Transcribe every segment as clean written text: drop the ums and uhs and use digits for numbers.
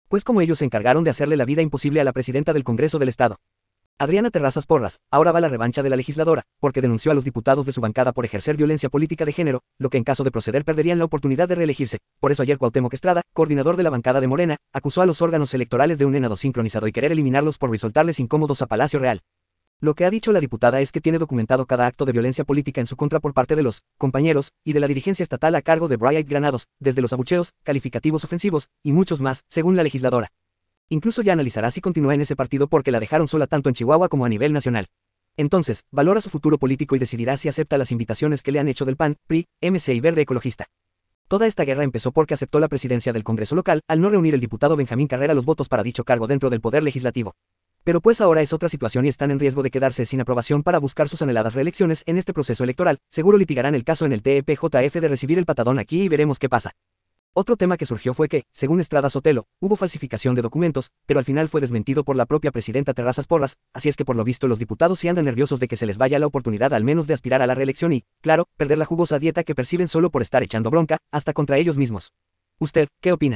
pues como ellos se encargaron de hacerle la vida imposible a la presidenta del Congreso del Estado. Adriana Terrazas Porras, ahora va la revancha de la legisladora, porque denunció a los diputados de su bancada por ejercer violencia política de género, lo que en caso de proceder perderían la oportunidad de reelegirse. Por eso ayer Cuauhtémoc Estrada, coordinador de la bancada de Morena, acusó a los órganos electorales de un enado sincronizado y querer eliminarlos por resultarles incómodos a Palacio Real. Lo que ha dicho la diputada es que tiene documentado cada acto de violencia política en su contra por parte de los compañeros y de la dirigencia estatal a cargo de Bright Granados, desde los abucheos, calificativos ofensivos, y muchos más, según la legisladora. Incluso ya analizará si continúa en ese partido porque la dejaron sola tanto en Chihuahua como a nivel nacional. Entonces, valora su futuro político y decidirá si acepta las invitaciones que le han hecho del PAN, PRI, MC y Verde Ecologista. Toda esta guerra empezó porque aceptó la presidencia del Congreso local al no reunir el diputado Benjamín Carrera los votos para dicho cargo dentro del Poder Legislativo. Pero pues ahora es otra situación y están en riesgo de quedarse sin aprobación para buscar sus anheladas reelecciones en este proceso electoral. Seguro litigarán el caso en el TEPJF de recibir el patadón aquí y veremos qué pasa. Otro tema que surgió fue que, según Estrada Sotelo, hubo falsificación de documentos, pero al final fue desmentido por la propia presidenta Terrazas Porras, así es que por lo visto los diputados sí andan nerviosos de que se les vaya la oportunidad al menos de aspirar a la reelección y, claro, perder la jugosa dieta que perciben solo por estar echando bronca, hasta contra ellos mismos. ¿Usted, qué opina?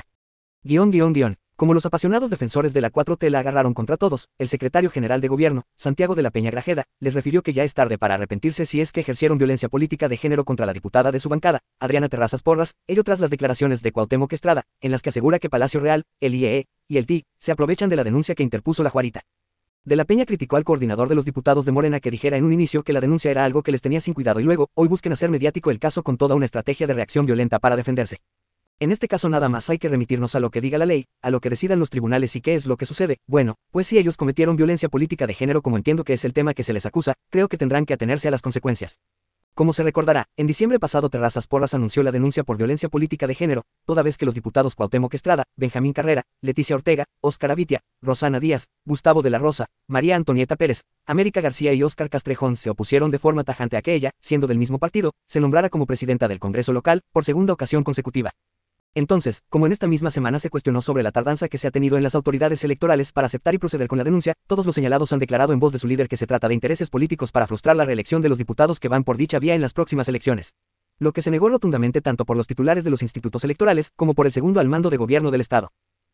Como los apasionados defensores de la 4T la agarraron contra todos, el secretario general de gobierno, Santiago de la Peña Grajeda, les refirió que ya es tarde para arrepentirse si es que ejercieron violencia política de género contra la diputada de su bancada, Adriana Terrazas Porras, ello tras las declaraciones de Cuauhtémoc Estrada, en las que asegura que Palacio Real, el IEE y el TI se aprovechan de la denuncia que interpuso la Juarita. De la Peña criticó al coordinador de los diputados de Morena que dijera en un inicio que la denuncia era algo que les tenía sin cuidado y luego, hoy busquen hacer mediático el caso con toda una estrategia de reacción violenta para defenderse. En este caso nada más hay que remitirnos a lo que diga la ley, a lo que decidan los tribunales y qué es lo que sucede. Bueno, pues si ellos cometieron violencia política de género como entiendo que es el tema que se les acusa, creo que tendrán que atenerse a las consecuencias. Como se recordará, en diciembre pasado Terrazas Porras anunció la denuncia por violencia política de género, toda vez que los diputados Cuauhtémoc Estrada, Benjamín Carrera, Leticia Ortega, Óscar Avitia, Rosana Díaz, Gustavo de la Rosa, María Antonieta Pérez, América García y Óscar Castrejón se opusieron de forma tajante a que ella, siendo del mismo partido, se nombrara como presidenta del Congreso local, por segunda ocasión consecutiva. Entonces, como en esta misma semana se cuestionó sobre la tardanza que se ha tenido en las autoridades electorales para aceptar y proceder con la denuncia, todos los señalados han declarado en voz de su líder que se trata de intereses políticos para frustrar la reelección de los diputados que van por dicha vía en las próximas elecciones. Lo que se negó rotundamente tanto por los titulares de los institutos electorales como por el segundo al mando de gobierno del Estado.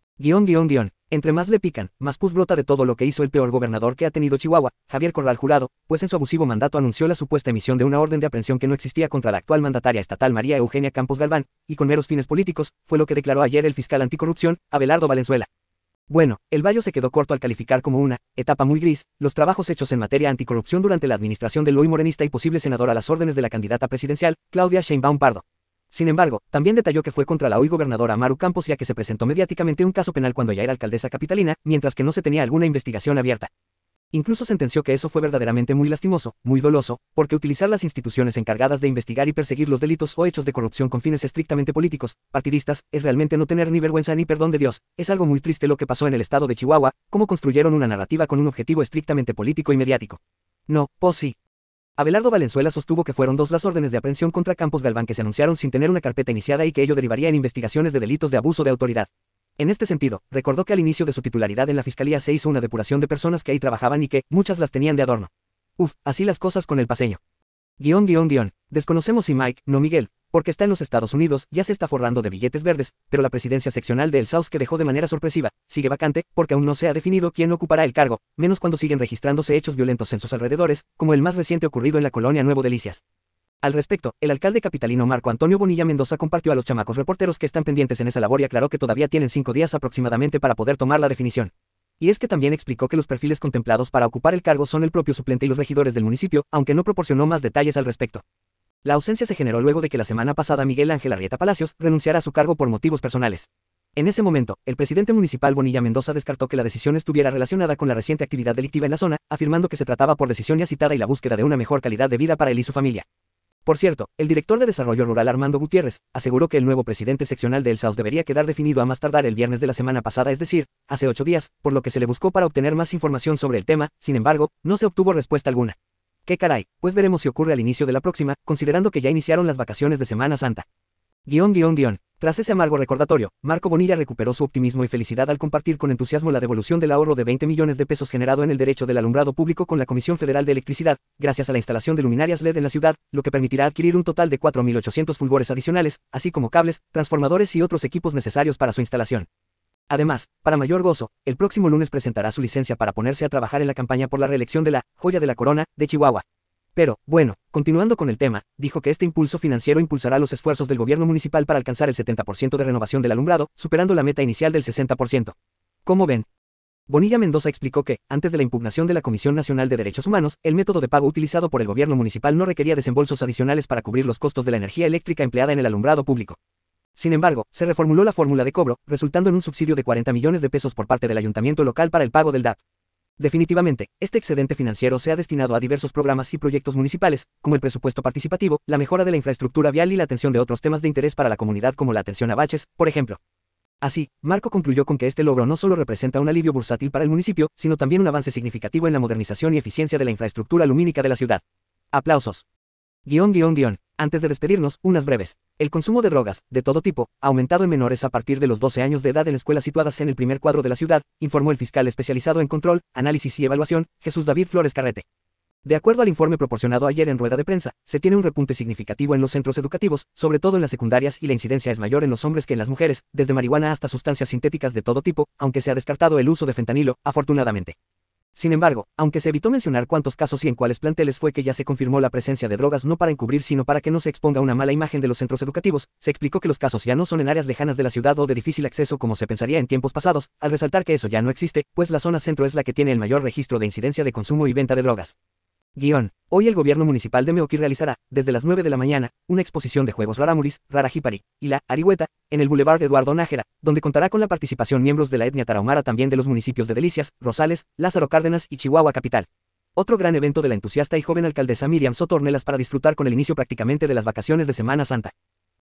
Entre más le pican, más pus brota de todo lo que hizo el peor gobernador que ha tenido Chihuahua, Javier Corral Jurado, pues en su abusivo mandato anunció la supuesta emisión de una orden de aprehensión que no existía contra la actual mandataria estatal María Eugenia Campos Galván, y con meros fines políticos, fue lo que declaró ayer el fiscal anticorrupción, Abelardo Valenzuela. Bueno, el Bayo se quedó corto al calificar como una etapa muy gris los trabajos hechos en materia anticorrupción durante la administración del hoy morenista y posible senador a las órdenes de la candidata presidencial, Claudia Sheinbaum Pardo. Sin embargo, también detalló que fue contra la hoy gobernadora Maru Campos ya que se presentó mediáticamente un caso penal cuando ella era alcaldesa capitalina, mientras que no se tenía alguna investigación abierta. Incluso sentenció que eso fue verdaderamente muy lastimoso, muy doloso, porque utilizar las instituciones encargadas de investigar y perseguir los delitos o hechos de corrupción con fines estrictamente políticos, partidistas, es realmente no tener ni vergüenza ni perdón de Dios. Es algo muy triste lo que pasó en el estado de Chihuahua, cómo construyeron una narrativa con un objetivo estrictamente político y mediático. No, pues sí. Abelardo Valenzuela sostuvo que fueron 2 las órdenes de aprehensión contra Campos Galván que se anunciaron sin tener una carpeta iniciada y que ello derivaría en investigaciones de delitos de abuso de autoridad. En este sentido, recordó que al inicio de su titularidad en la fiscalía se hizo una depuración de personas que ahí trabajaban y que muchas las tenían de adorno. Así las cosas con el paceño. Desconocemos si Mike, no Miguel, porque está en los Estados Unidos, ya se está forrando de billetes verdes, pero la presidencia seccional de El Saus que dejó de manera sorpresiva, sigue vacante, porque aún no se ha definido quién ocupará el cargo, menos cuando siguen registrándose hechos violentos en sus alrededores, como el más reciente ocurrido en la colonia Nuevo Delicias. Al respecto, el alcalde capitalino Marco Antonio Bonilla Mendoza compartió a los chamacos reporteros que están pendientes en esa labor y aclaró que todavía tienen 5 días aproximadamente para poder tomar la definición. Y es que también explicó que los perfiles contemplados para ocupar el cargo son el propio suplente y los regidores del municipio, aunque no proporcionó más detalles al respecto. La ausencia se generó luego de que la semana pasada Miguel Ángel Arrieta Palacios renunciara a su cargo por motivos personales. En ese momento, el presidente municipal Bonilla Mendoza descartó que la decisión estuviera relacionada con la reciente actividad delictiva en la zona, afirmando que se trataba por decisión ya citada y la búsqueda de una mejor calidad de vida para él y su familia. Por cierto, el director de Desarrollo Rural Armando Gutiérrez aseguró que el nuevo presidente seccional de El Saus debería quedar definido a más tardar el viernes de la semana pasada, es decir, hace 8 días, por lo que se le buscó para obtener más información sobre el tema. Sin embargo, no se obtuvo respuesta alguna. ¡Qué caray! Pues veremos si ocurre al inicio de la próxima, considerando que ya iniciaron las vacaciones de Semana Santa. Tras ese amargo recordatorio, Marco Bonilla recuperó su optimismo y felicidad al compartir con entusiasmo la devolución del ahorro de 20 millones de pesos generado en el derecho del alumbrado público con la Comisión Federal de Electricidad, gracias a la instalación de luminarias LED en la ciudad, lo que permitirá adquirir un total de 4.800 fulgores adicionales, así como cables, transformadores y otros equipos necesarios para su instalación. Además, para mayor gozo, el próximo lunes presentará su licencia para ponerse a trabajar en la campaña por la reelección de la joya de la corona de Chihuahua. Pero, bueno, continuando con el tema, dijo que este impulso financiero impulsará los esfuerzos del gobierno municipal para alcanzar el 70% de renovación del alumbrado, superando la meta inicial del 60%. ¿Cómo ven? Bonilla Mendoza explicó que, antes de la impugnación de la Comisión Nacional de Derechos Humanos, el método de pago utilizado por el gobierno municipal no requería desembolsos adicionales para cubrir los costos de la energía eléctrica empleada en el alumbrado público. Sin embargo, se reformuló la fórmula de cobro, resultando en un subsidio de 40 millones de pesos por parte del ayuntamiento local para el pago del DAP. Definitivamente, este excedente financiero se ha destinado a diversos programas y proyectos municipales, como el presupuesto participativo, la mejora de la infraestructura vial y la atención de otros temas de interés para la comunidad como la atención a baches, por ejemplo. Así, Marco concluyó con que este logro no solo representa un alivio bursátil para el municipio, sino también un avance significativo en la modernización y eficiencia de la infraestructura lumínica de la ciudad. Aplausos. Antes de despedirnos, unas breves. El consumo de drogas, de todo tipo, ha aumentado en menores a partir de los 12 años de edad en escuelas situadas en el primer cuadro de la ciudad, informó el fiscal especializado en control, análisis y evaluación, Jesús David Flores Carrete. De acuerdo al informe proporcionado ayer en rueda de prensa, se tiene un repunte significativo en los centros educativos, sobre todo en las secundarias, y la incidencia es mayor en los hombres que en las mujeres, desde marihuana hasta sustancias sintéticas de todo tipo, aunque se ha descartado el uso de fentanilo, afortunadamente. Sin embargo, aunque se evitó mencionar cuántos casos y en cuáles planteles fue que ya se confirmó la presencia de drogas no para encubrir sino para que no se exponga una mala imagen de los centros educativos, se explicó que los casos ya no son en áreas lejanas de la ciudad o de difícil acceso como se pensaría en tiempos pasados, al resaltar que eso ya no existe, pues la zona centro es la que tiene el mayor registro de incidencia de consumo y venta de drogas. Hoy el gobierno municipal de Meoqui realizará, desde las 9 de la mañana, una exposición de juegos rarámuris, Rarajipari, y la Arihueta, en el Boulevard Eduardo Nájera, donde contará con la participación miembros de la etnia tarahumara también de los municipios de Delicias, Rosales, Lázaro Cárdenas y Chihuahua Capital. Otro gran evento de la entusiasta y joven alcaldesa Miriam Soto Ornelas para disfrutar con el inicio prácticamente de las vacaciones de Semana Santa.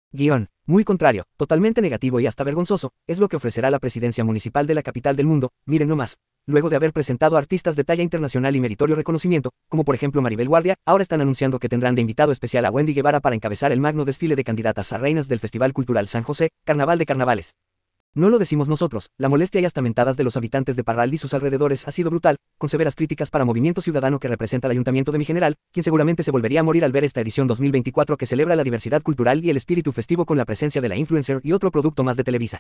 Muy contrario, totalmente negativo y hasta vergonzoso, es lo que ofrecerá la presidencia municipal de la capital del mundo, miren nomás. Luego de haber presentado a artistas de talla internacional y meritorio reconocimiento, como por ejemplo Maribel Guardia, ahora están anunciando que tendrán de invitado especial a Wendy Guevara para encabezar el magno desfile de candidatas a reinas del Festival Cultural San José, Carnaval de Carnavales. No lo decimos nosotros, la molestia y hasta mentadas de los habitantes de Parral y sus alrededores ha sido brutal, con severas críticas para Movimiento Ciudadano que representa al ayuntamiento de Mi General, quien seguramente se volvería a morir al ver esta edición 2024 que celebra la diversidad cultural y el espíritu festivo con la presencia de la influencer y otro producto más de Televisa.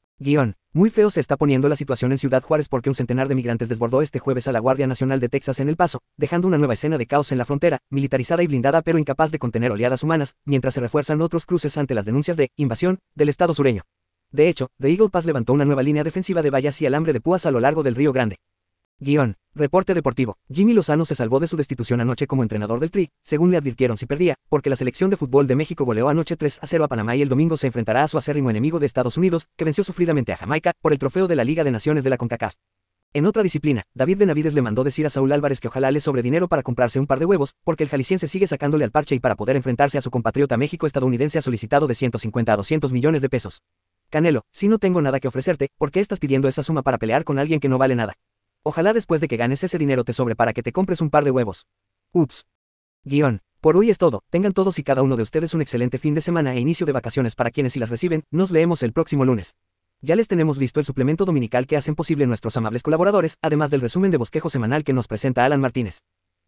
Muy feo se está poniendo la situación en Ciudad Juárez porque un centenar de migrantes desbordó este jueves a la Guardia Nacional de Texas en El Paso, dejando una nueva escena de caos en la frontera, militarizada y blindada pero incapaz de contener oleadas humanas, mientras se refuerzan otros cruces ante las denuncias de invasión del estado sureño. De hecho, The Eagle Pass levantó una nueva línea defensiva de vallas y alambre de púas a lo largo del Río Grande. Reporte deportivo. Jimmy Lozano se salvó de su destitución anoche como entrenador del Tri, según le advirtieron si perdía, porque la selección de fútbol de México goleó anoche 3-0 a Panamá y el domingo se enfrentará a su acérrimo enemigo de Estados Unidos, que venció sufridamente a Jamaica, por el trofeo de la Liga de Naciones de la CONCACAF. En otra disciplina, David Benavides le mandó decir a Saúl Álvarez que ojalá le sobre dinero para comprarse un par de huevos, porque el jalisciense sigue sacándole al parche y para poder enfrentarse a su compatriota México-estadounidense ha solicitado de 150 a 200 millones de pesos. Canelo, si no tengo nada que ofrecerte, ¿por qué estás pidiendo esa suma para pelear con alguien que no vale nada? Ojalá después de que ganes ese dinero te sobre para que te compres un par de huevos. Ups. Por hoy es todo, tengan todos y cada uno de ustedes un excelente fin de semana e inicio de vacaciones para quienes sí las reciben, nos leemos el próximo lunes. Ya les tenemos listo el suplemento dominical que hacen posible nuestros amables colaboradores, además del resumen de bosquejo semanal que nos presenta Alan Martínez.